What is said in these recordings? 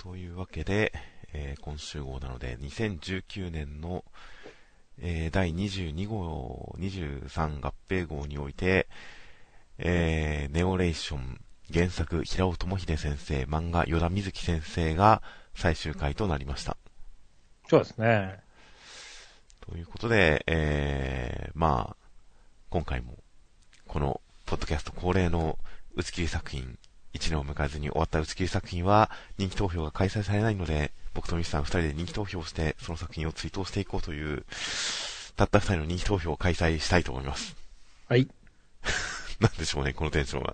というわけで、今週号なので2019年の、第22号23合併号において、ネオレーション原作平尾智秀先生、漫画与田瑞希先生が最終回となりました。 そうですね。 ということで、まあ今回もこのポッドキャスト恒例の打ち切り作品、1年を迎えずに終わった打ち切り作品は人気投票が開催されないので、僕とミスさん2人で人気投票をしてその作品を追悼していこうというたった2人の人気投票を開催したいと思います。 はい。 なんでしょうね、このテンションは。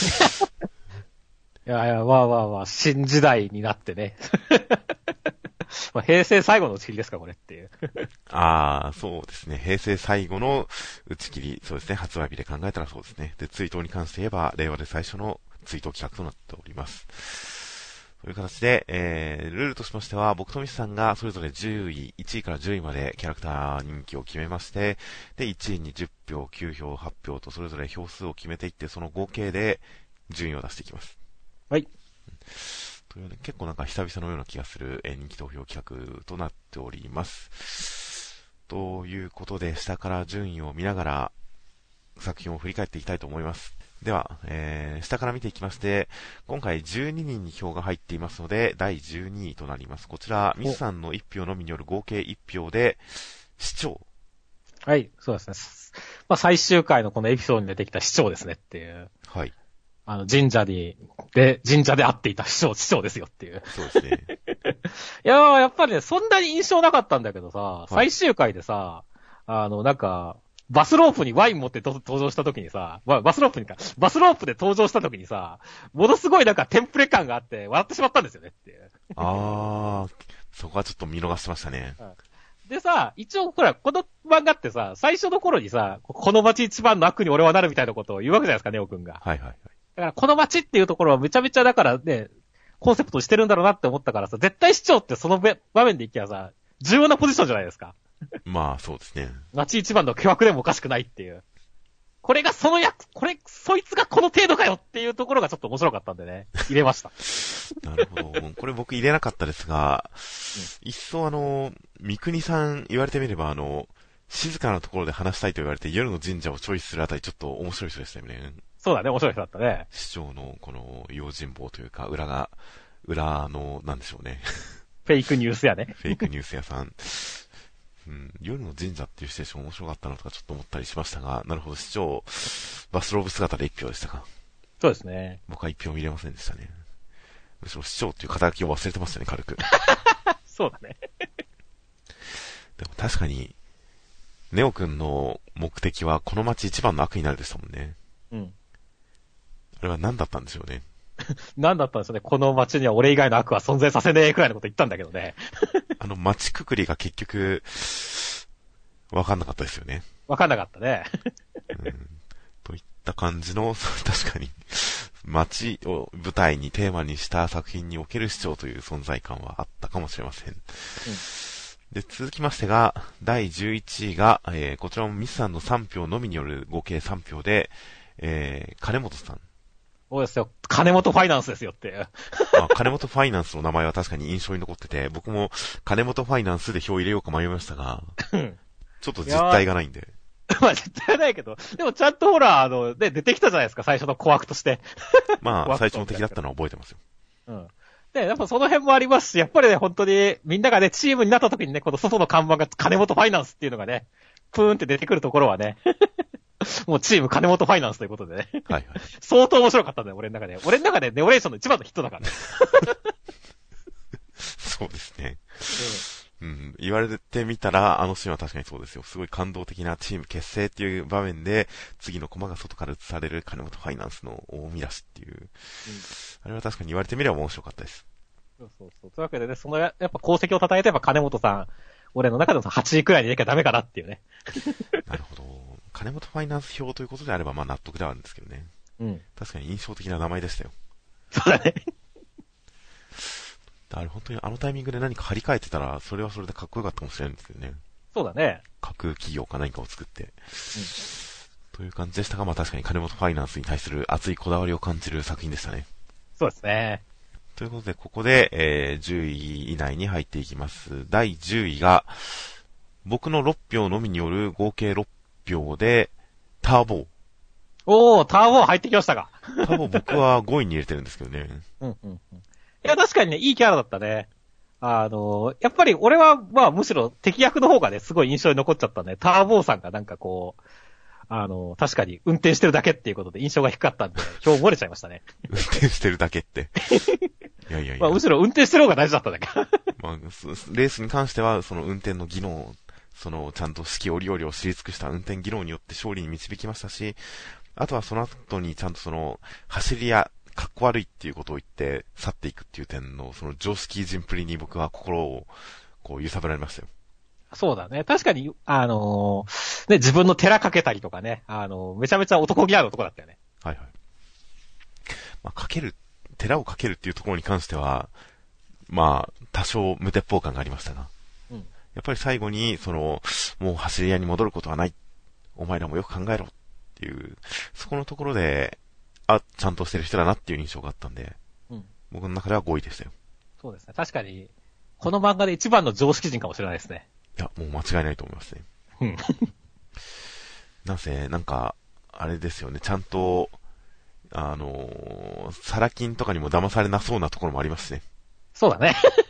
いや、新時代になってね。平成最後の打ち切りですか、これっていう。 そうですね。平成最後の打ち切り、そうですね。発売日で考えたらそうですね。で、追悼に関して言えば、令和で最初の追悼企画となっております。という形で、ルールとしましては、僕とミスさんがそれぞれ10位、1位から10位までキャラクター人気を決めまして、で、1位に10票、9票、8票とそれぞれ票数を決めていって、その合計で順位を出していきます。 はい。 というね、結構なんか久々のような気がする、人気投票企画となっております。ということで、下から順位を見ながら作品を振り返っていきたいと思います。では、下から見ていきまして、今回12人に票が入っていますので、第12位となります。こちら、ミスさんの1票のみによる合計1票で、市長。 はい、そうですね。まあ、最終回のこのエピソードに出てきた市長ですねっていう。 はい。 神社で会っていた市長ですよっていう。 そうですね。 いやー、やっぱりね、そんなに印象なかったんだけどさ、最終回でさ、なんか、バスロープにワイン持って登場した時にさ、バスロープで登場した時にさ、ものすごいなんかテンプレ感があって笑ってしまったんですよねっていう。 そこはちょっと見逃してましたね。 でさ、一応ほら、この漫画ってさ、最初の頃にさ、この街一番の悪に俺はなるみたいなことを言うわけじゃないですか、ネオくんが。 はいはいはい。 だからこの街っていうところはめちゃめちゃだからね、コンセプトにしてるんだろうなって思ったからさ、絶対市長ってその場面でいきゃさ、重要なポジションじゃないですか。 まあそうですね。 街一番の巨悪でもおかしくないっていう。これがそいつがこの程度かよっていうところがちょっと面白かったんでね、入れました。 なるほど。これ僕入れなかったですが、一層三国さん言われてみれば静かなところで話したいと言われて夜の神社をチョイスするあたりちょっと面白い人でしたよね。 そうだね、面白い人だったね。 市長のこの用心棒というか、裏の、なんでしょうね。 フェイクニュースやね。 フェイクニュース屋さん。夜の神社っていうステーション面白かったなとかちょっと思ったりしましたが、なるほど、市長、バスローブ姿で1票でしたか。 そうですね。 僕は1票見れませんでしたね。むしろ市長っていう肩書きを忘れてましたね、軽く。 そうだね。 でも確かに、ネオくんの目的はこの街一番の悪になるでしたもんね。 うん。 あれは何だったんでしょうね。 何だったんでしょうね。この街には俺以外の悪は存在させねえくらいのこと言ったんだけどね。 街くくりが結局、わかんなかったですよね。 わかんなかったね。 といった感じの、確かに、街を舞台にテーマにした作品における市長という存在感はあったかもしれません。で、続きましてが、第11位が、こちらもミスさんの3票のみによる合計3票で、金本さん。 そうですよ。金本ファイナンスですよって。 金本ファイナンスの名前は確かに印象に残ってて、僕も金本ファイナンスで票入れようか迷いましたが、ちょっと実体がないんで。 まあ実体はないけど、でもちゃんとほら、出てきたじゃないですか、最初の小悪として。 まあ、最初の敵だったのは覚えてますよ。 うん。で、やっぱその辺もありますし、やっぱりね、本当に、みんながね、チームになった時にね、この外の看板が金本ファイナンスっていうのがね、プーンって出てくるところはね、もうチーム金本ファイナンスということでね。 はいはい。 相当面白かったんだよ、俺の中で。俺の中でネオレーションの一番のヒットだからね。 そうですね。言われてみたら、あのシーンは確かにそうですよ。すごい感動的なチーム結成っていう場面で、次のコマが外から映される金本ファイナンスの大見出しっていう。あれは確かに言われてみれば面白かったです。 そう。というわけでね、やっぱ功績を称えてば金本さん、俺の中でも8位くらいに入れなきゃダメかなっていうね。 なるほど。金本ファイナンス表ということであれば、まあ納得ではあるんですけどね。確かに印象的な名前でしたよ。 そうだね。 あれ本当にあのタイミングで何か張り替えてたら、それはそれでかっこよかったかもしれないんですけどね。 そうだね。 架空企業か何かを作って。という感じでしたが、まあ確かに金本ファイナンスに対する熱いこだわりを感じる作品でしたね。 そうですね。 ということで、ここで、10位以内に入っていきます。第10位が、僕の6票のみによる合計6票で、ターボー。 おー、ターボー入ってきましたか。 ターボー僕は5位に入れてるんですけどね。 うんうんうん。いや、確かにね、いいキャラだったね。やっぱり俺は、まあむしろ敵役の方がね、すごい印象に残っちゃったね。ターボーさんがなんかこう、確かに運転してるだけっていうことで印象が低かったんで、票漏れちゃいましたね。 運転してるだけって。いやいやいや。 まあむしろ運転してる方が大事だっただけ。 まあ、レースに関しては、その運転の技能、ちゃんと四季折々を知り尽くした運転技能によって勝利に導きましたし、あとはその後にちゃんと走りや、かっこ悪いっていうことを言って去っていくっていう点の、常識人プリに僕は心を、こう揺さぶられましたよ。 そうだね。確かに、ね、自分の寺かけたりとかね、めちゃめちゃ男気ある男だったよね。 はいはい。まあ、寺をかけるっていうところに関しては、まあ、多少無鉄砲感がありましたが。うん。やっぱり最後に、もう走り屋に戻ることはない。お前らもよく考えろっていう、そこのところで、ちゃんとしてる人だなっていう印象があったんで、うん。僕の中では5位でしたよ。 そうですね。確かに、この漫画で一番の常識人かもしれないですね。 いや、もう間違いないと思いますね。うん。なんせ、なんか、あれですよね、ちゃんと、サラ金とかにも騙されなそうなところもありますね。 そうだね。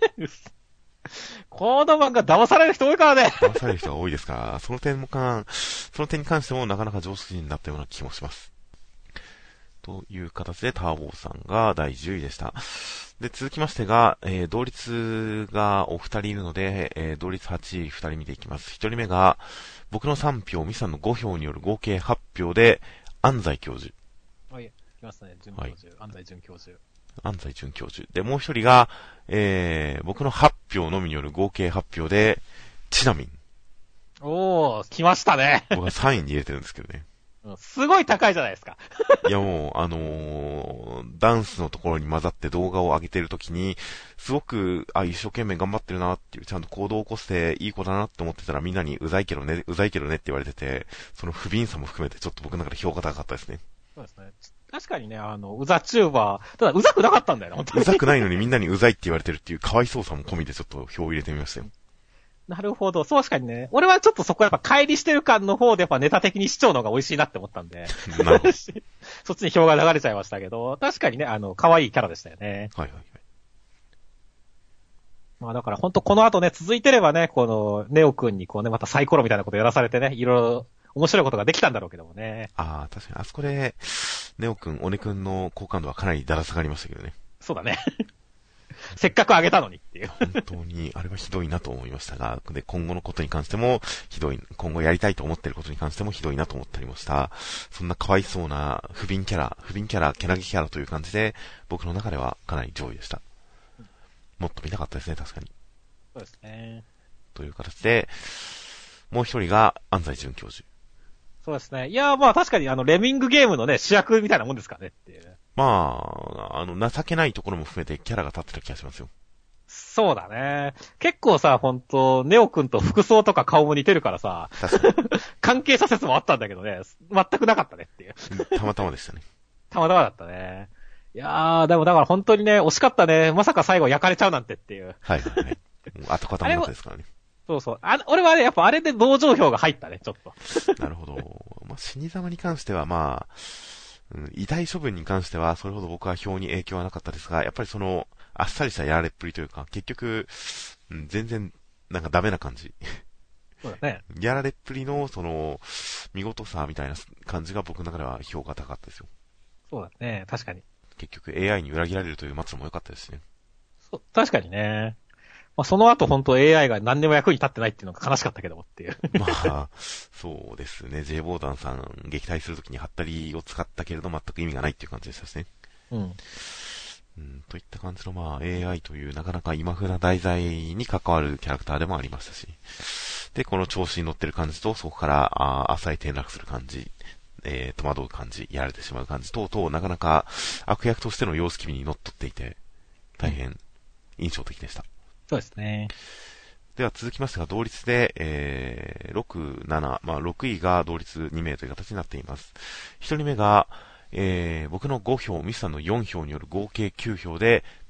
この漫画騙される人多いからね。 騙される人が多いですから、その点に関してもなかなか常識人だったような気もします。という形でターボーさんが第10位でした。で、続きましてが、同率がお二人いるので、同率8位二人見ていきます。一人目が、僕の3票、ミさんの5票による合計8票で、安西教授。 はい、来ましたね、准教授、はい、安西准教授。 安西准教授。で、もう一人が、僕の8票のみによる合計8票で、ちなみん。 おー、来ましたね。 僕は3位に入れてるんですけどね。 すごい高いじゃないですか。 いやもう、ダンスのところに混ざって動画を上げてるときに、すごく、一生懸命頑張ってるなっていう、ちゃんと行動を起こしていい子だなって思ってたらみんなにうざいけどねって言われてて、その不憫さも含めてちょっと僕の中で評価高かったですね。 そうですね。確かにね、うざチューバー、ただうざくなかったんだよね、本当に。 うざくないのにみんなにうざいって言われてるっていう可哀想さも込みでちょっと票を入れてみましたよ。 なるほど。そう確かにね。俺はちょっとそこやっぱ乖離してる感の方でやっぱネタ的に視聴の方が美味しいなって思ったんで。なるほど。そっちに票が流れちゃいましたけど、確かにね、可愛いキャラでしたよね。はいはいはい。まあだからほんとこの後ね、続いてればね、このネオくんにこうね、またサイコロみたいなことやらされてね、いろいろ面白いことができたんだろうけどもね。 ああ、確かにあそこで、ネオくん、オネくんの好感度はかなりだら下がりましたけどね。 そうだね。せっかくあげたのにっていう。 本当に、あれはひどいなと思いましたが、で、今後のことに関しても、今後やりたいと思っていることに関してもひどいなと思ったりもした。そんなかわいそうな不憫キャラ、けなげキャラという感じで、僕の中ではかなり上位でした。もっと見たかったですね、確かに。 そうですね。 という形で、もう一人が安西准教授。 そうですね。いや、まあ確かにレミングゲームのね、主役みたいなもんですかねっていう。 まあ、情けないところも含めてキャラが立ってた気がしますよ。 そうだね。結構さ、ほんと、ネオくんと服装とか顔も似てるからさ、確かに関係者説もあったんだけどね、全くなかったねっていう。 たまたまでしたね。 たまたまだったね。いやー、でもだから本当にね、惜しかったね。まさか最後焼かれちゃうなんてっていう。 はいはいはい。後方もですからね。 そうそう。俺はね、やっぱあれで同情票が入ったね、ちょっと。 なるほど。まあ、死に様に関してはまあ、遺体処分に関してはそれほど僕は票に影響はなかったですが、やっぱりあっさりしたやられっぷりというか、結局、全然、なんかダメな感じ。 そうだね。 やられっぷりの、見事さみたいな感じが僕の中では評価高かったですよ。 そうだね、確かに。 結局 AI に裏切られるという末路も良かったですしね。 そう、確かにね。まあ、その後本当 AI が何でも役に立ってないっていうのが悲しかったけどもっていう。 まあ、そうですね。J ボーダンさん撃退するときにハッタリを使ったけれど全く意味がないっていう感じでしたしね。といった感じのまあ AI というなかなか今風な題材に関わるキャラクターでもありましたし。で、この調子に乗ってる感じと、そこから浅い転落する感じ、戸惑う感じ、やられてしまう感じ等々、なかなか悪役としての様子機微に乗っ取っていて、大変印象的でした。 そうですね。 では続きましてが同率で、6、7、まあ6位が同率2名という形になっています。1人目が、僕の5票、ミスさんの4票による合計9票で、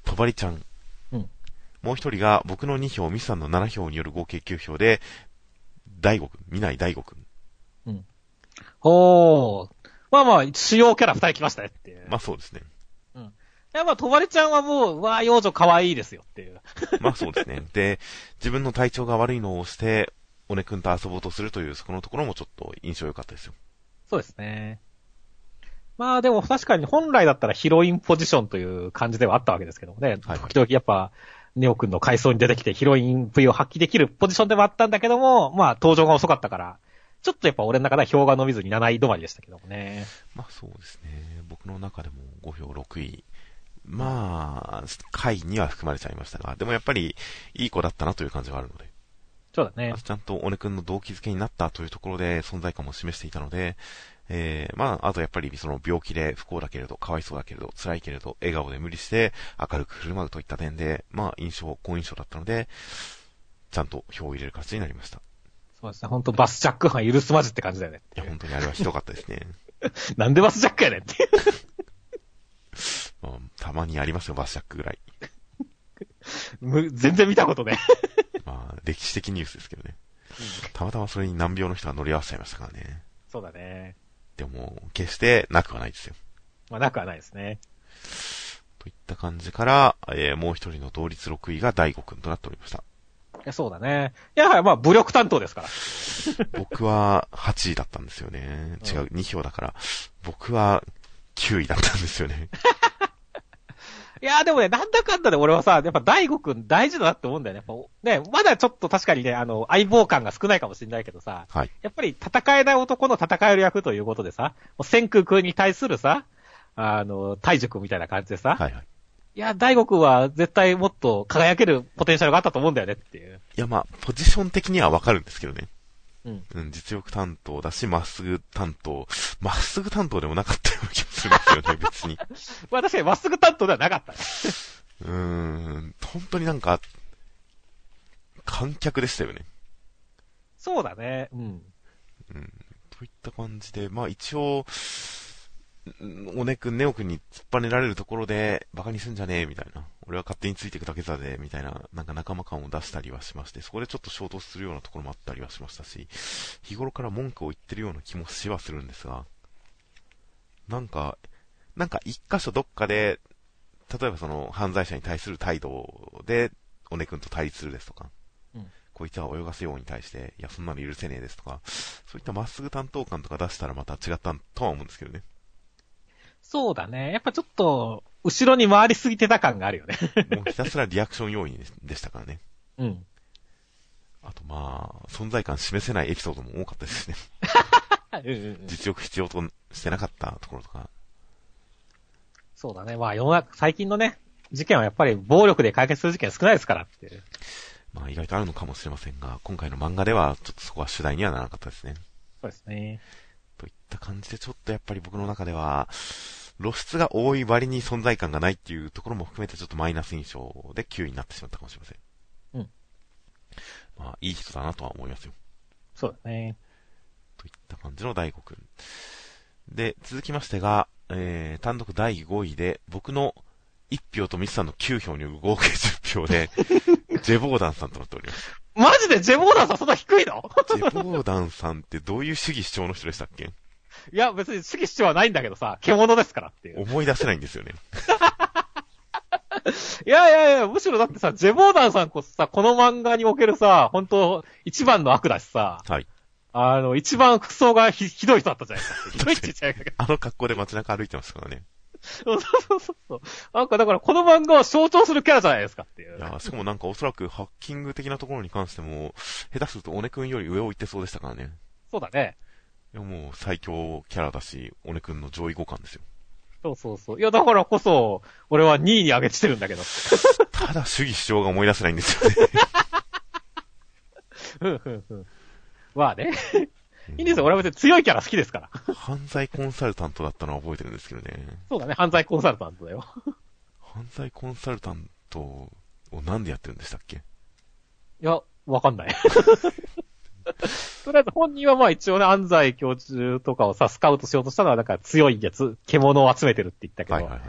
とばりちゃん。 うん。 もう一人が僕の2票、ミスさんの7票による合計9票で、大悟くん、南大悟くん。 うん。おー。まあまあ、主要キャラ2人来ましたねっていう。 まあそうですね。 うん。いやまあ、とばりちゃんはもう、わー、幼女可愛いですよっていう。 まあそうですね。で、自分の体調が悪いのをして、おねくんと遊ぼうとするという、そこのところもちょっと印象良かったですよ。 そうですね。まあでも確かに本来だったらヒロインポジションという感じではあったわけですけどもね。 はい時々やっぱ、ネオくんの階層に出てきてヒロイン V を発揮できるポジションではあったんだけども、まあ登場が遅かったから、ちょっとやっぱ俺の中では票が伸びずに7位止まりでしたけどもね。 まあそうですね。僕の中でも5票6位。まあ、下位には含まれちゃいましたが、でもやっぱりいい子だったなという感じがあるので。 そうだね。 ちゃんとおねくんの動機づけになったというところで存在感も示していたので、まあ、あとやっぱりその病気で不幸だけれど、かわいそうだけれど、辛いけれど、笑顔で無理して明るく振る舞うといった点で、まあ好印象だったので、ちゃんと票を入れる形になりました。 そうですね。ほんとバスジャック犯許すまじって感じだよね。 いや、本当にあれはひどかったですね。 なんでバスジャックやねんっていう。 まあ、たまにありますよ、バスジャックぐらい。 全然見たことね。 まあ、歴史的ニュースですけどね。たまたまそれに難病の人が乗り合わせちゃいましたからね。 そうだね。 でも、決してなくはないですよ。 まあなくはないですね。 といった感じから、もう一人の同率6位が大悟くんとなっておりました。 いや、そうだね。いや、まあ武力担当ですから。 僕は8位だったんですよね。違う、2票だから。僕は9位だったんですよね。 いや、でもね、なんだかんだで俺はさ、やっぱ大悟くん大事だなって思うんだよね。やっぱね、まだちょっと確かにね、相棒感が少ないかもしれないけどさ、 はい。 やっぱり戦えない男の戦える役ということでさ、もう千空くんに対するさ、大樹くんみたいな感じでさ、 はいはい。 いや、大悟くんは絶対もっと輝けるポテンシャルがあったと思うんだよねっていう。 いや、まあ、ポジション的にはわかるんですけどね。 うん。 実力担当だし、まっすぐ担当。まっすぐ担当でもなかったような気もするんですよね、別に。 まあ確かにまっすぐ担当ではなかったね。 本当になんか、観客でしたよね。 そうだね。うん。 といった感じで、まあ一応、おねくん、ネオくんに突っぱねられるところで、バカにすんじゃねえ、みたいな。俺は勝手についていくだけだぜ、みたいな、なんか仲間感を出したりはしまして、そこでちょっと衝突するようなところもあったりはしましたし、日頃から文句を言ってるような気もしはするんですが、なんか一箇所どっかで、例えばその犯罪者に対する態度で、おねくんと対立するですとか、こいつは泳がせように対して、いや、そんなの許せねえですとか、そういったまっすぐ担当感とか出したらまた違ったとは思うんですけどね。 そうだね。やっぱちょっと、後ろに回りすぎてた感があるよね。 もうひたすらリアクション要員でしたからね。 うん。 あとまあ、存在感示せないエピソードも多かったですね。実力必要としてなかったところとか。 そうだね。まあ世の中、最近のね、事件はやっぱり暴力で解決する事件少ないですからっていう。 まあ意外とあるのかもしれませんが、今回の漫画ではちょっとそこは主題にはならなかったですね。 そうですね。 といった感じでちょっとやっぱり僕の中では、露出が多い割に存在感がないっていうところも含めてちょっとマイナス印象で9位になってしまったかもしれません。 うん。 まあいい人だなとは思いますよ。 そうだね。 といった感じの大悟くん。で、続きましてが、単独第5位で、僕の1票とミスさんの9票による合計10票で、ジェボーダンさんとなっております。 マジでジェボーダンさんそんな低いの？ ジェボーダンさんってどういう主義主張の人でしたっけ？ いや、別に主義主張はないんだけどさ、獣ですからっていう。 思い出せないんですよね。 いや、むしろだってさ、ジェボーダンさんこそさ、この漫画におけるさ、本当一番の悪だしさ、 はい。 一番服装がひどい人だったじゃないですか。ひどいって言っちゃうけど。 あの格好で街中歩いてますからね。 そう。なんかだからこの漫画を象徴するキャラじゃないですかっていう。 いや、しかもなんかおそらくハッキング的なところに関しても、下手するとオネくんより上を行ってそうでしたからね。 そうだね。 いやもう最強キャラだし、オネくんの上位互換ですよ。 そう。いや、だからこそ、俺は2位に上げてるんだけど。 ただ主義主張が思い出せないんですよね。 まあね。いいんですよ。俺は別に強いキャラ好きですから。 犯罪コンサルタントだったのは覚えてるんですけどね。 そうだね。犯罪コンサルタントだよ。 犯罪コンサルタントをなんでやってるんでしたっけ？ いや、わかんない。とりあえず本人はまあ一応ね、安西教授とかをさ、スカウトしようとしたのは、なんか強いやつ、獣を集めてるって言ったけど、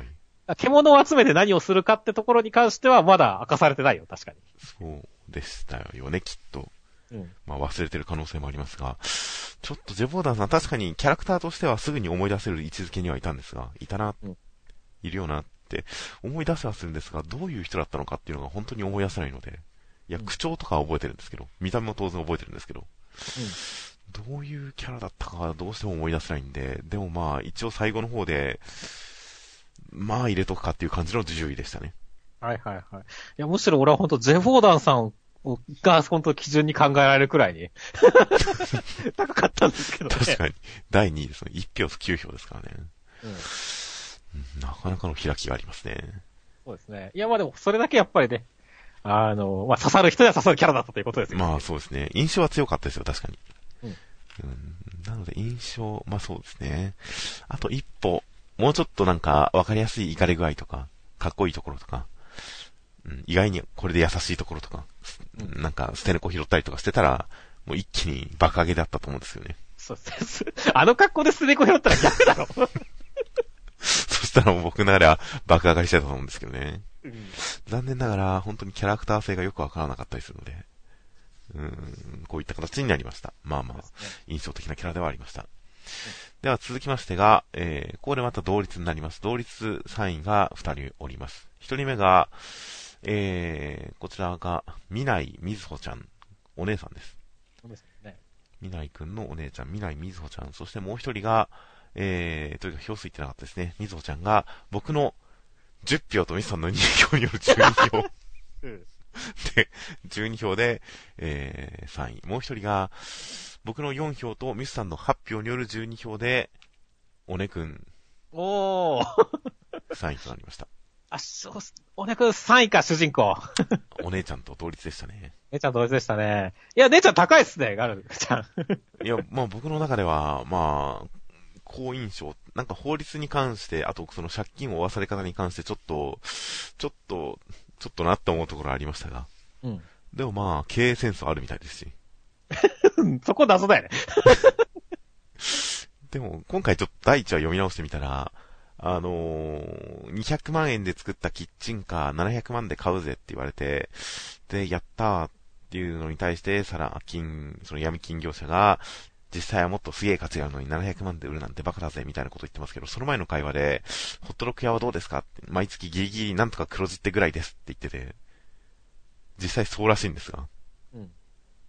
獣を集めて何をするかってところに関してはまだ明かされてないよ、確かに。 そうでしたよね、きっと。 うん。 まあ忘れてる可能性もありますが、ちょっとジェボーダンさん確かにキャラクターとしてはすぐに思い出せる位置づけにはいたんですが、いたな、 うん、 いるよなって思い出せはするんですが、どういう人だったのかっていうのが本当に思い出せないので、いや、口調とかは覚えてるんですけど、見た目も当然覚えてるんですけど、どういうキャラだったかはどうしても思い出せないんで、でもまあ一応最後の方で、まあ入れとくかっていう感じの10位でしたね。 はいはいはい。いや、むしろ俺は本当ジェフォーダンさんが本当基準に考えられるくらいに高かったんですけどね。 確かに。第2位ですね。1票と9票ですからね。なかなかの開きがありますね。 そうですね。いや、まあでもそれだけやっぱりね、まあ刺さる人には刺さるキャラだったということですよね。 まあそうですね。印象は強かったですよ、確かに。 うんなので印象、まあそうですね。あと一歩、もうちょっとなんか分かりやすい怒り具合とか、かっこいいところとか、意外にこれで優しいところとか、なんか捨て猫拾ったりとかしてたら、もう一気に爆上げだったと思うんですよね。 そうです。あの格好で捨て猫拾ったら逆だろ。 そしたらもう僕なら爆上がりしてたと思うんですけどね。 うん、 残念ながら本当にキャラクター性がよくわからなかったりするので、こういった形になりました。まあまあ、印象的なキャラではありました。では続きましてが、ここでまた同率になります。同率3位が2人おります。1人目が、こちらが、みないみずほちゃん、お姉さんです。 そうですね。 みないくんのお姉ちゃん、みないみずほちゃん、そしてもう1人が、というか票数いってなかったですね。みずほちゃんが、僕の10票とみずさんの2票による12票。で、12票で、3位。もう一人が、僕の4票とミスさんの8票による12票で、おねくん。 おー。 3位となりました。 あ、そう、おねくん3位か、主人公。 お姉ちゃんと同率でしたね。 姉ちゃん同率でしたね。いや、姉ちゃん高いっすね、ガルちゃん。 いや、まあ僕の中では、まあ、好印象。なんか法律に関して、あとその借金を負わされ方に関してちょっとなって思うところありましたが。 うん。 でもまあ、経営センスあるみたいですし。 そこ謎だよね。 でも、今回ちょっと第一話読み直してみたら、200万円で作ったキッチンカー700万で買うぜって言われて、で、やったーっていうのに対して、その闇金業者が、実際はもっとすげえ価値があるのに700万で売るなんてバカだぜみたいなこと言ってますけど、その前の会話で、ホットドッグ屋はどうですかって、毎月ギリギリなんとか黒字ってぐらいですって言ってて、実際そうらしいんですが。 うん。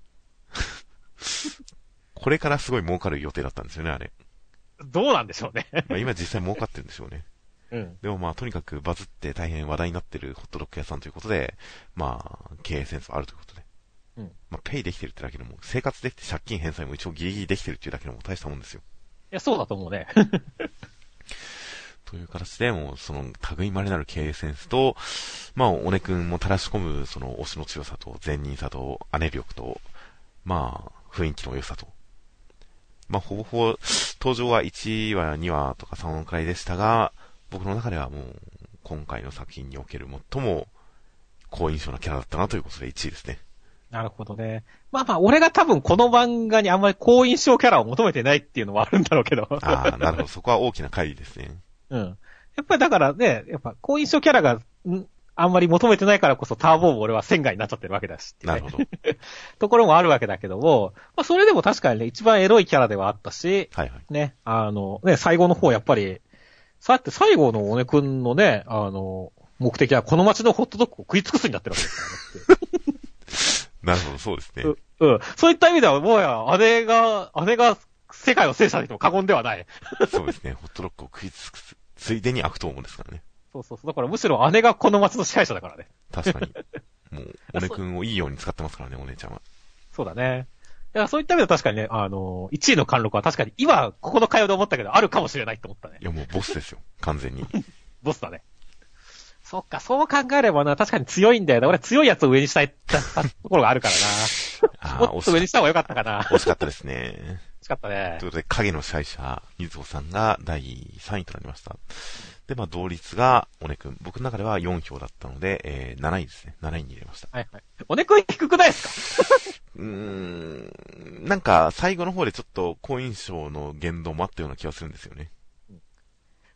これからすごい儲かる予定だったんですよね、あれ。 どうなんでしょうね。 まあ今実際儲かってるんでしょうね。 うん。 でもまあとにかくバズって大変話題になってるホットドッグ屋さんということで、まあ経営センスあるということで。 うん。 まあペイできてるってだけでも、生活できて借金返済も一応ギリギリできてるっていうだけでも大したもんですよ。 いや、そうだと思うね。 という形でもうその類まれなる経営センスと、まあおねくんも垂らし込むその推しの強さと善人さと姉力と、まあ雰囲気の良さと。まあほぼほぼ登場は1話2話とか3話くらいでしたが、僕の中ではもう今回の作品における最も好印象なキャラだったなということで1位ですね。 なるほどね。まあまあ、俺が多分この漫画にあんまり好印象キャラを求めてないっていうのもあるんだろうけど。 ああ、なるほど。そこは大きな乖離ですね。 うん。やっぱりだからね、やっぱ好印象キャラが、あんまり求めてないからこそターボーも俺は線外になっちゃってるわけだし、 なるほど。 ところもあるわけだけども、まあそれでも確かにね、一番エロいキャラではあったし、 はいはい。 ね、最後の方やっぱり、最後のおねくんのね、目的はこの街のホットドッグを食い尽くすになってるわけですからね。 なるほど、そうですね。 うん。そういった意味では、もうや、姉が世界を制したと言っても過言ではない。 そうですね。ホットドッグを食い尽くす。ついでに悪党もですからね。 そうそうそう。だからむしろ姉がこの街の支配者だからね。 確かに。もう、おねくんをいいように使ってますからね、お姉ちゃんは。 そうだね。だからそういった意味では確かにね、1位の貫禄は確かに今、ここの会話で思ったけど、あるかもしれないと思ったね。 いや、もうボスですよ。完全に。 ボスだね。そっか、そう考えればな、確かに強いんだよな。俺強いやつを上にしたいところがあるからな。もっと上にした方がよかったかな。 惜しかったですね。 惜しかったね。 ということで、影の支配者、水穂さんが第3位となりました。で、まあ、同率が、おねくん。僕の中では4票だったので、7位ですね。7位に入れました。 はいはい。おねくん低くないですか？ なんか、最後の方でちょっと好印象の言動もあったような気がするんですよね。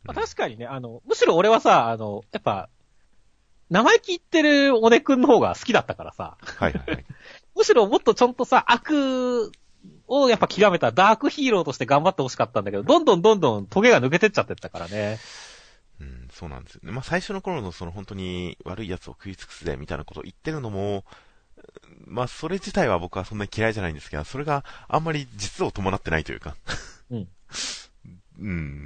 まあ、確かにね、むしろ俺はさ、やっぱ、生意気言ってるおねくんの方が好きだったからさ。 はいはいはい。 むしろもっとちょんとさ、悪をやっぱ極めたダークヒーローとして頑張ってほしかったんだけど、どんどんトゲが抜けてっちゃってったからね。 うん、そうなんですよね。まあ最初の頃のその本当に悪い奴を食い尽くすでみたいなことを言ってるのも、まあそれ自体は僕はそんなに嫌いじゃないんですけど、それがあんまり実を伴ってないというか。 うん。 うん、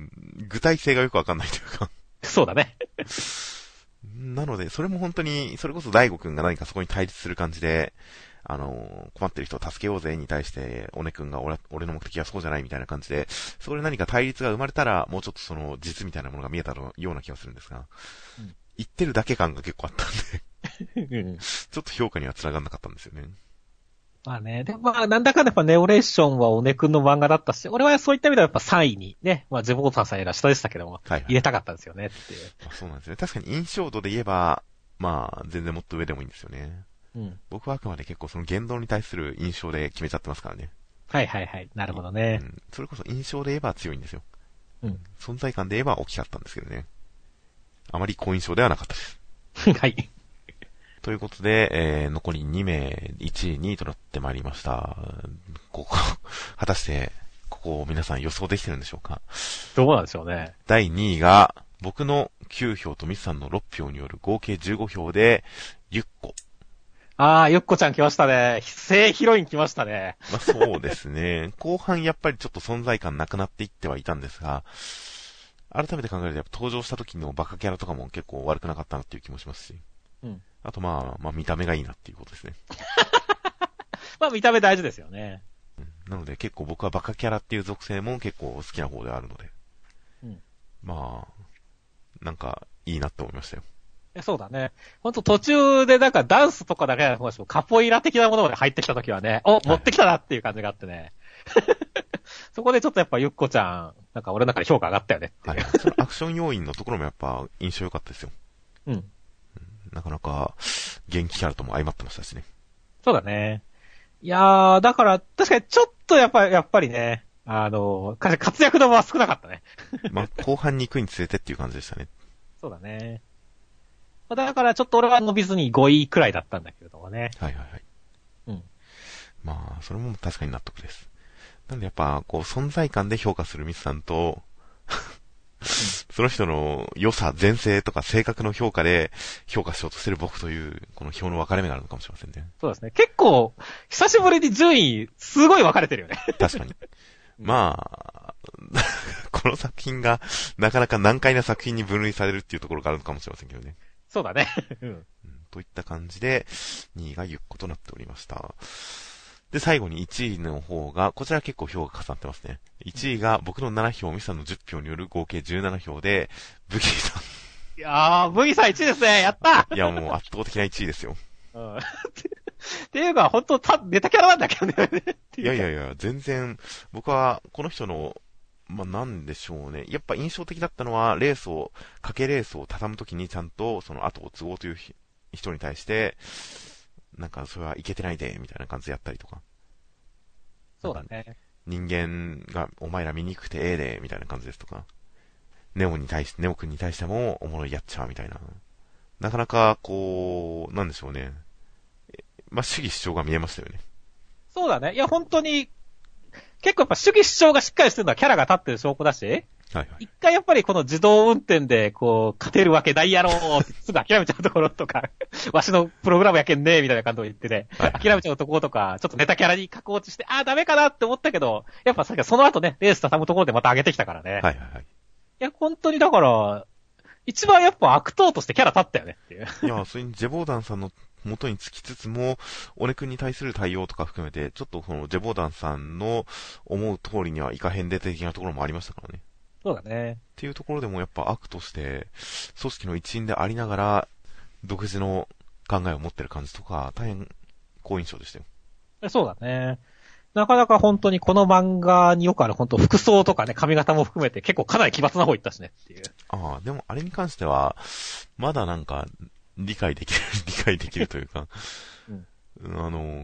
具体性がよくわかんないというか。 そうだね。 なので、それも本当に、それこそ大悟くんが何かそこに対立する感じで、困ってる人を助けようぜに対して、おねくんが俺の目的はそうじゃないみたいな感じで、そこで何か対立が生まれたら、もうちょっとその実みたいなものが見えたような気がするんですが、 うん、 言ってるだけ感が結構あったんで、 うん、 ちょっと評価には繋がんなかったんですよね。 まあね、でもまあなんだかんだやっぱネオレーションはおねくんの漫画だったし、俺はそういった意味ではやっぱ3位にね、まあジェボータンさんやら下でしたけども、 はいはい、 入れたかったんですよねっていう。 まあ、そうなんですね。確かに印象度で言えば、まあ、全然もっと上でもいいんですよね。 うん。 僕はあくまで結構その言動に対する印象で決めちゃってますからね。 はいはいはい。なるほどね。 うん。それこそ印象で言えば強いんですよ。 うん。 存在感で言えば大きかったんですけどね。あまり好印象ではなかったです。 はい。 ということで、残り2名、1位、2位となってまいりました。果たして、ここを皆さん予想できてるんでしょうか？ どうなんでしょうね。 第2位が、僕の9票とミスさんの6票による合計15票で、ゆっこ。 ああ、ゆっこちゃん来ましたね。正ヒロイン来ましたね。 まあそうですね。後半やっぱりちょっと存在感なくなっていってはいたんですが、改めて考えるとやっぱ登場した時のバカキャラとかも結構悪くなかったなっていう気もしますし。 うん。 あとまあ見た目がいいなっていうことですね。 まあ見た目大事ですよね。 なので結構僕はバカキャラっていう属性も結構好きな方であるので。 うん。 まあ、なんかいいなって思いましたよ。 そうだね。ほんと途中でなんかダンスとかだけじゃなくてカポイラ的なものまで入ってきた時はね、持ってきたなっていう感じがあってね。そこでちょっとやっぱゆっこちゃん、なんか俺の中で評価上がったよねっていう。 はい。そのアクション要因のところもやっぱ印象良かったですよ。 うん。 なかなか元気キャラとも相まってましたしね。 そうだね。いやー、だから確かにちょっとやっぱりね、活躍の場は少なかったね。 まあ後半に行くにつれてっていう感じでしたね。 そうだね。だからちょっと俺は伸びずに5位くらいだったんだけれどもね。 はいはいはい。 うん。 まあ、それも確かに納得です。なんでやっぱ、こう、存在感で評価するミスさんと、その人の良さ、前世とか性格の評価で評価しようとしてる僕という、この票の分かれ目があるのかもしれませんね。 そうですね。結構、久しぶりに順位、すごい分かれてるよね。 確かに。まあ、この作品がなかなか難解な作品に分類されるっていうところがあるのかもしれませんけどね。 そうだね。うん。 といった感じで、2位がゆっことなっておりました。で、最後に1位の方が、こちら結構票が重なってますね。1位が僕の7票、ミサの10票による合計17票で、ブギーさん。 いやー、ブギさん1位ですね。やったいや、もう圧倒的な1位ですよ。 うん。っていうか、ほんと、ネタキャラなんだけどね。 いやいやいや、全然、僕は、この人の、まあ、なんでしょうね。やっぱ印象的だったのは、かけレースを畳むときにちゃんと、その後を継ごうという人に対して、なんか、それはいけてないで、みたいな感じでやったりとか。 そうだね。 人間が、お前ら醜くてええで、みたいな感じですとか。ネオ君に対しても、おもろいやっちゃう、みたいな。なかなか、こう、なんでしょうね。まあ、主義主張が見えましたよね。 そうだね。いや、本当に、結構やっぱ主義主張がしっかりしてるのはキャラが立ってる証拠だし、 はいはい。 一回やっぱりこの自動運転で、こう、勝てるわけないやろーってすぐ諦めちゃうところとか、わしのプログラムやけんねーみたいな感じを言ってね、 はいはい諦めちゃうところとか、ちょっとネタキャラに加工して、ダメかなって思ったけど、やっぱさっきその後ね、レース畳むところでまた上げてきたからね。 はいはいはい。 いや、本当にだから、一番やっぱ悪党としてキャラ立ったよねっていう。 いや、それにジェボーダンさんの元につきつつも、オネ君に対する対応とか含めて、ちょっとこのジェボーダンさんの思う通りにはいかへんで的なところもありましたからね。 そうだね。 っていうところでもやっぱ悪として、組織の一員でありながら、独自の考えを持ってる感じとか、大変好印象でしたよ。 そうだね。なかなか本当にこの漫画によくある本当服装とかね、髪型も含めて結構かなり奇抜な方行ったしねっていう。 ああ、でもあれに関しては、まだなんか、理解できるというか、うん、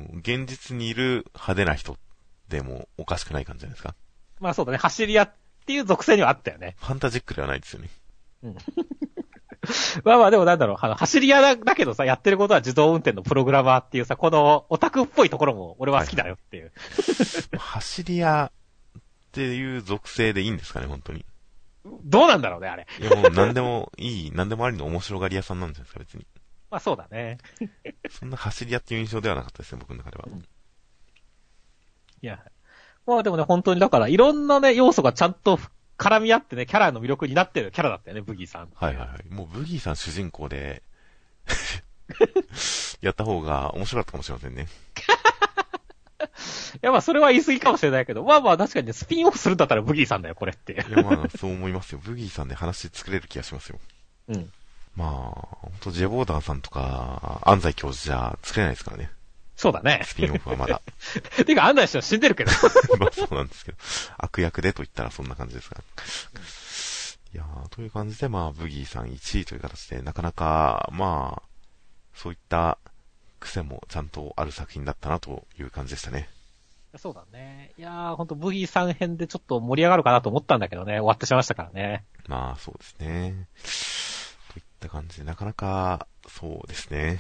現実にいる派手な人でもおかしくない感じじゃないですか。 まあそうだね、走り屋っていう属性にはあったよね。 ファンタジックではないですよね。 うん。まあまあでもなんだろう、走り屋だけどさ、やってることは自動運転のプログラマーっていうさ、このオタクっぽいところも俺は好きだよっていう。 走り屋っていう属性でいいんですかね、本当に。 どうなんだろうね、あれ。 いやもう何でもいい、何でもありの面白がり屋さんなんじゃないですか、別に。 まあそうだね。 そんな走り屋っていう印象ではなかったですね、僕の中では。 いや。まあでもね、本当にだからいろんなね、要素がちゃんと絡み合ってね、キャラの魅力になってるキャラだったよね、ブギーさん。 はいはいはい。もうブギーさん主人公で、やった方が面白かったかもしれませんね。 いやまあそれは言い過ぎかもしれないけど、まあまあ確かにね、スピンオフするんだったらブギーさんだよ、これって。 いやまあ、そう思いますよ。ブギーさんで話作れる気がしますよ。 うん。 まあ、ほんとジェボーダーさんとか、安西教授じゃ作れないですからね。 そうだね。 スピンオフはまだ。 てか、安西氏は死んでるけど。 まあそうなんですけど。悪役でと言ったらそんな感じですから。いやー、という感じで、まあ、ブギーさん1位という形で、なかなか、まあ、そういった癖もちゃんとある作品だったなという感じでしたね。 そうだね。いやー、ほんとブギーさん編でちょっと盛り上がるかなと思ったんだけどね、終わってしまいましたからね。 まあ、そうですね。といった感じで、なかなか、そうですね。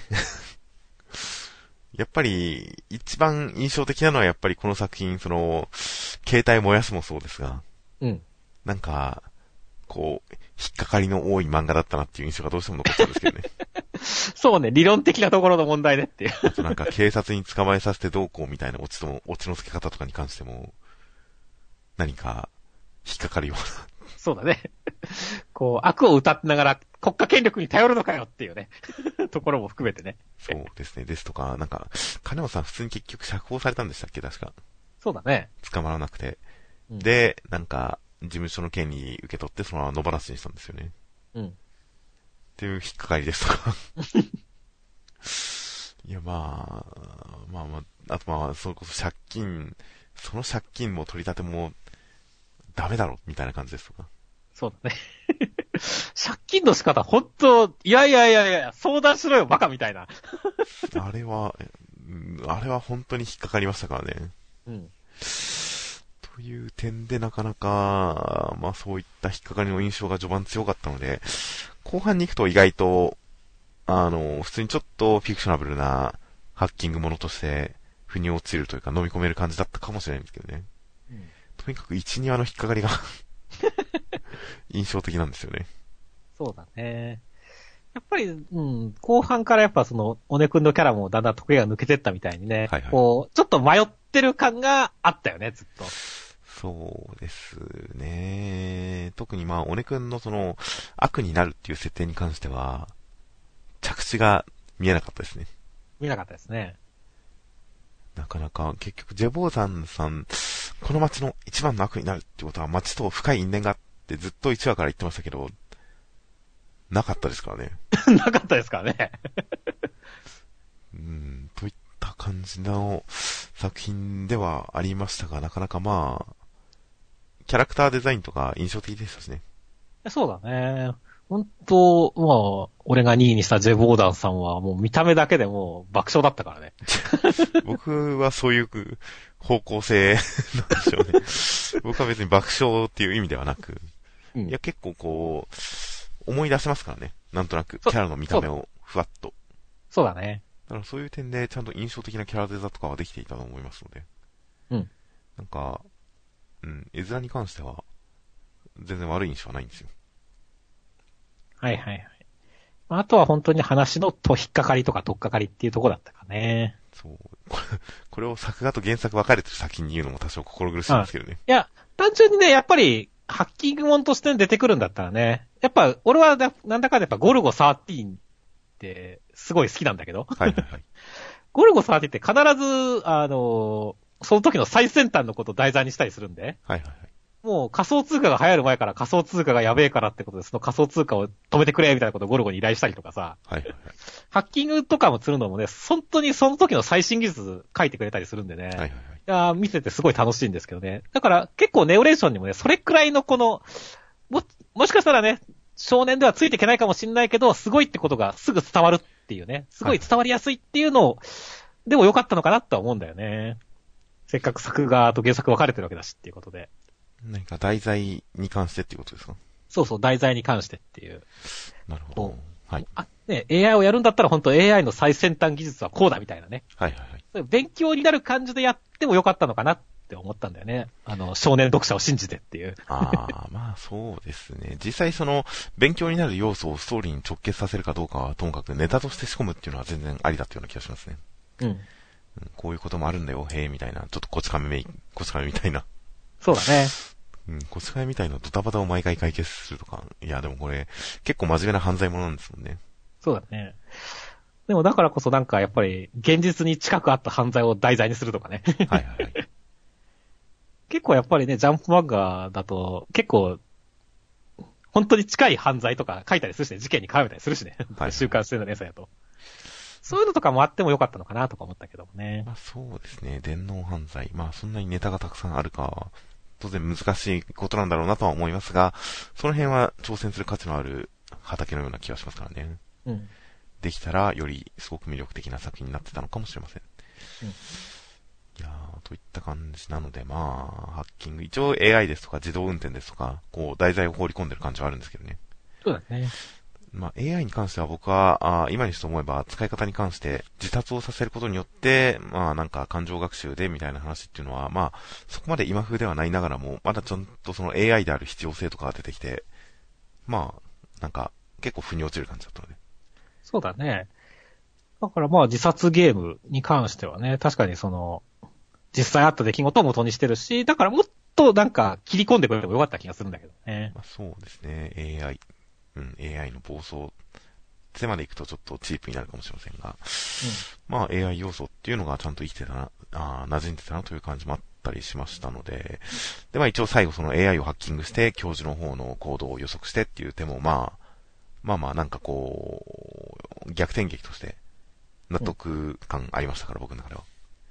やっぱり、一番印象的なのはやっぱりこの作品、携帯燃やすもそうですが、 うん。 なんか、こう、引っかかりの多い漫画だったなっていう印象がどうしても残っちゃうんですけどね。 そうね、理論的なところの問題でっていう。 あとなんか警察に捕まえさせてどうこうみたいなオチの付け方とかに関しても、何か、引っかかるような。 そうだね。こう、悪を歌ってながら国家権力に頼るのかよっていうね。ところも含めてね。 そうですね。ですとか、なんか、金本さん普通に結局釈放されたんでしたっけ確か。 そうだね。 捕まらなくて。 うん、 で、なんか、事務所の権利受け取ってそのまま野放しにしたんですよね。 うん。 っていう引っかかりですとか。いや、まあ、あとまあ、それこそその借金も取り立ても、ダメだろ、みたいな感じですとか。 そうだね。借金の仕方、ほんと、いや、相談しろよ、バカみたいな。 あれは本当に引っかかりましたからね。 うん。 という点でなかなか、まあそういった引っかかりの印象が序盤強かったので、後半に行くと意外と、普通にちょっとフィクショナブルなハッキングものとして腑に落ちるというか飲み込める感じだったかもしれないんですけどね。うん、とにかく1、2話の引っかかりが印象的なんですよね。 そうだね。やっぱり、うん、後半からやっぱおねくんのキャラもだんだん得意が抜けてったみたいにね、はいはい、こう、ちょっと迷ってる感があったよね、ずっと。 そうですね。特にまあ、おねくんの悪になるっていう設定に関しては、着地が見えなかったですね。 見えなかったですね。 なかなか、結局、ジェボーザンさん、この街の一番の悪になるってことは街と深い因縁があってずっと1話から言ってましたけど、なかったですからね。 なかったですからね。 といった感じの作品ではありましたが、なかなかまあ、キャラクターデザインとか印象的でしたしね。 そうだね。本当まあ、俺が2位にしたジェボーダンさんはもう見た目だけでもう爆笑だったからね。 僕はそういう方向性なんでしょうね。僕は別に爆笑っていう意味ではなく、いや結構こう、思い出せますからね。なんとなく、キャラの見た目をふわっと。 そうだね。 だからそういう点でちゃんと印象的なキャラデザとかはできていたと思いますので。 うん。 なんか、絵面に関しては、全然悪い印象はないんですよ。 はいはいはい。あとは本当に話の引っかかりとか取っかかりっていうところだったかね。 そう。これを作画と原作分かれてる作品に言うのも多少心苦しいんですけどね。 いや、単純にね、やっぱり、ハッキングもんとして出てくるんだったらね、やっぱ、俺はなんだかんだやっぱゴルゴ13ってすごい好きなんだけど。 はいはいはい。 ゴルゴ13って必ず、その時の最先端のことを題材にしたりするんで。 はいはいはい。 もう仮想通貨が流行る前から仮想通貨がやべえからってことで、その仮想通貨を止めてくれみたいなことをゴルゴに依頼したりとかさ。 はいはいはい。 ハッキングとかもするのもね、本当にその時の最新技術書いてくれたりするんでね。はいはいはい。いや見ててすごい楽しいんですけどね。だから結構ネオレーションにもね、それくらいのもしかしたらね、少年ではついていけないかもしれないけど、すごいってことがすぐ伝わるっていうね。すごい伝わりやすいっていうのを、でも良かったのかなとは思うんだよね。せっかく作画と原作分かれてるわけだしっていうことで。 何か題材に関してっていうことですか？ そうそう、題材に関してっていう。 なるほど。はい。 ね、AI をやるんだったら本当 AI の最先端技術はこうだみたいなね。 はいはいはい。 勉強になる感じでやってもよかったのかなって思ったんだよね。少年読者を信じてっていう。 まあそうですね。実際その、勉強になる要素をストーリーに直結させるかどうかはともかくネタとして仕込むっていうのは全然ありだっていうような気がしますね。 うん。 こういうこともあるんだよ、へえ、みたいな。ちょっとこち亀みたいな。 そうだね。 こち亀みたいなドタバタを毎回解決するとか。いや、でもこれ、結構真面目な犯罪者なんですもんね。 そうだね。でもだからこそなんかやっぱり現実に近くあった犯罪を題材にするとかね。 はいはいはい。 結構やっぱりね、ジャンプ漫画だと結構本当に近い犯罪とか書いたりするしね、事件に絡めたりするしね。はい、週刊誌の連載だと。そういうのとかもあってもよかったのかなとか思ったけどもね。 まあそうですね、電脳犯罪。まあそんなにネタがたくさんあるか、当然難しいことなんだろうなとは思いますが、その辺は挑戦する価値のある畑のような気がしますからね。 うん。 できたらよりすごく魅力的な作品になってたのかもしれません。うん、いやー、といった感じなので、まあ、ハッキング、一応 AI ですとか自動運転ですとか、こう、題材を放り込んでる感じはあるんですけどね。 そうだね。 まあ、AI に関しては僕は、今にして思えば使い方に関して自殺をさせることによって、まあなんか感情学習でみたいな話っていうのは、まあ、そこまで今風ではないながらも、まだちゃんとその AI である必要性とかが出てきて、まあ、なんか結構腑に落ちる感じだったので。 そうだね。だからまあ自殺ゲームに関してはね、確かにその、実際あった出来事を元にしてるし、だからもっとなんか切り込んでくれてもよかった気がするんだけどね。 まあそうですね、AI の暴走ってまで行くとちょっとチープになるかもしれませんが、まあ AI 要素っていうのがちゃんと生きてたな、馴染んでたなという感じもあったりしましたので、でまあ一応最後その AI をハッキングして教授の方の行動を予測してっていう手もまあなんかこう、逆転劇として納得感ありましたから、僕の中では。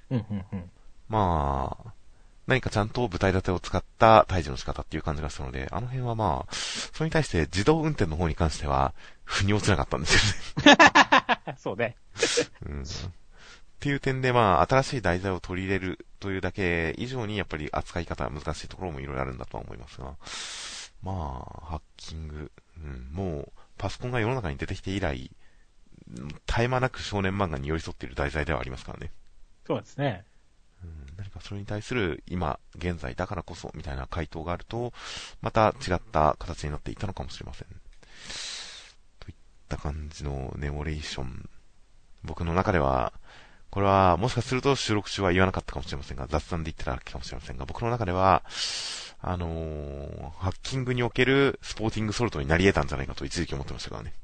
まあ、何かちゃんと舞台立てを使った退治の仕方っていう感じがしたので、あの辺はまあ、それに対して自動運転の方に関しては、腑に落ちなかったんですよね。そうね。 っていう点でまあ、新しい題材を取り入れるというだけ以上に、やっぱり扱い方は難しいところもいろいろあるんだとは思いますが、まあ、ハッキング、もう、パソコンが世の中に出てきて以来、絶え間なく少年漫画に寄り添っている題材ではありますからね。 そうですね。 何かそれに対する今、現在だからこそみたいな回答があると、また違った形になっていたのかもしれません。といった感じのネオレーション。僕の中では、これはもしかすると収録中は言わなかったかもしれませんが、雑談で言ってたかもしれませんが、僕の中では、ハッキングにおけるスポーティングソルトになり得たんじゃないかと一時期思ってましたからね。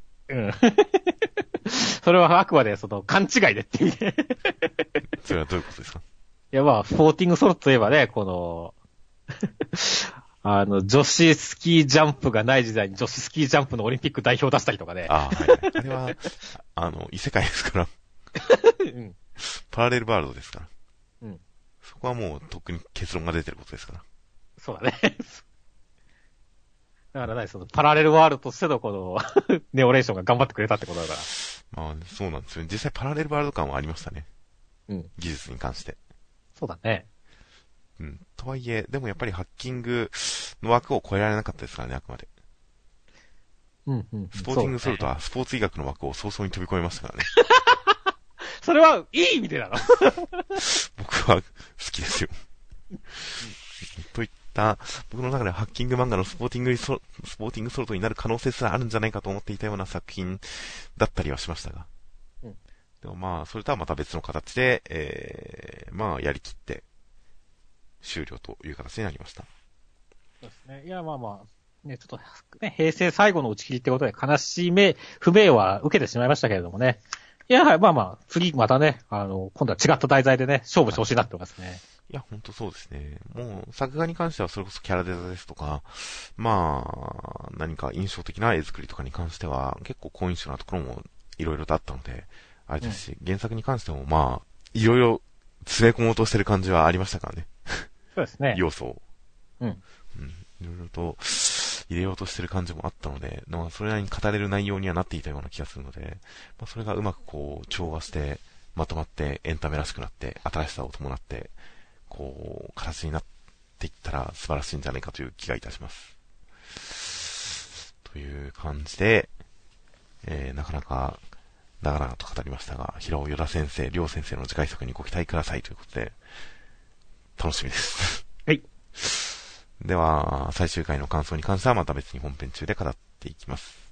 それはあくまでその勘違いでっていうね。 それはどういうことですか？ いやまあ、スポーティングソルトといえばね、この、女子スキージャンプがない時代に女子スキージャンプのオリンピック代表を出したりとかね。 はい。あれは、異世界ですから。パラレルワールドですから。そこはもう、とっくに結論が出てることですから。 そうだね。だからね、そのパラレルワールドとしてのこの、ネオレーションが頑張ってくれたってことだから。 まあ、そうなんですよね。実際パラレルワールド感はありましたね。技術に関して。 そうだね。 とはいえ、でもやっぱりハッキングの枠を超えられなかったですからね、あくまで。スポーティングソルトはスポーツ医学の枠を早々に飛び越えましたからね。 それはいい意味でなの僕は好きですよ。といった僕の中ではハッキング漫画のスポーティングソルトになる可能性すらあるんじゃないかと思っていたような作品だったりはしましたが。でもまあ、それとはまた別の形で、まあ、やりきって終了という形になりました。 そうですね。いや、まあまあ、ね、ちょっと、ね、平成最後の打ち切りってことで悲しい不明は受けてしまいましたけれどもね。いや、まあまあ、次またね、今度は違った題材でね、勝負してほしいなって思いますね。 いや、ほんとそうですね。もう、作画に関してはそれこそキャラデザですとか、まあ、何か印象的な絵作りとかに関しては、結構好印象なところもいろいろとあったので、あれですし、原作に関してもまあ、いろいろ詰め込もうとしてる感じはありましたからね。 そうですね。 要素を。いろいろと入れようとしてる感じもあったので、それなりに語れる内容にはなっていたような気がするので、まあ、それがうまくこう、調和して、まとまってエンタメらしくなって、新しさを伴って、こう、形になっっていったら素晴らしいんじゃないかという気がいたします。という感じで、なかなか長々と語りましたが、平尾与田先生、両先生の次回作にご期待くださいということで、楽しみです。 はい。 では、最終回の感想に関してはまた別に本編中で語っていきます。